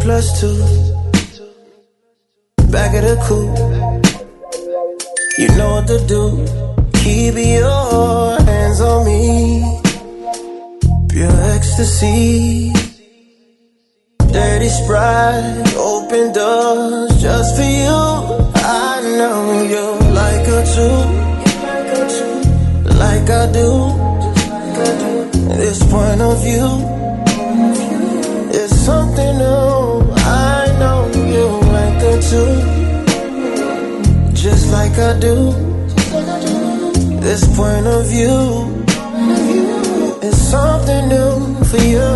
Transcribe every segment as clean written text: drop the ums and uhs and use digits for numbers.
2+2. Back of the coupe. You know what to do. Keep your hands on me. Pure ecstasy. Dirty Sprite. Open doors just for you. I know you like her too. Like I do. This point of view is something new. I know you like her too. Just like I do. This point of view is something new for you.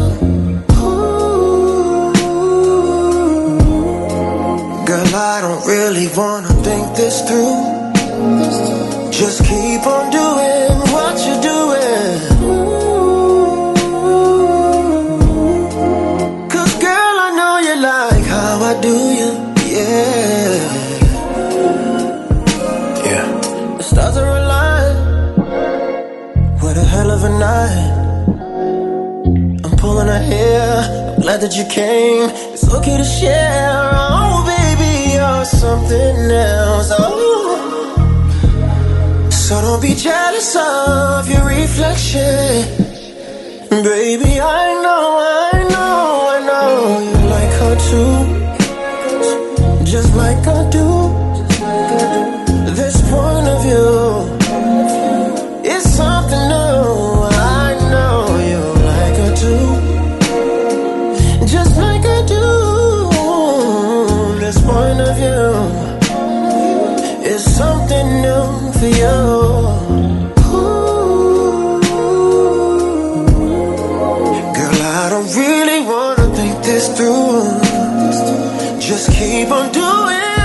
Girl, I don't really wanna think this through. Just keep on doing what you're doing. Cause girl, I know you like how I do you. Yeah. The stars are aligned. What a hell of a night. I'm pulling her hair. I'm glad that you came. It's okay to share. Oh baby, you're something else. Oh, so don't be jealous of your reflection. Baby, I know you like her too. Just like I do. This point of view is something new. I know you like her too. Just like I do. This point of view is something new for you. Girl, I don't really wanna think this through. Just keep on doing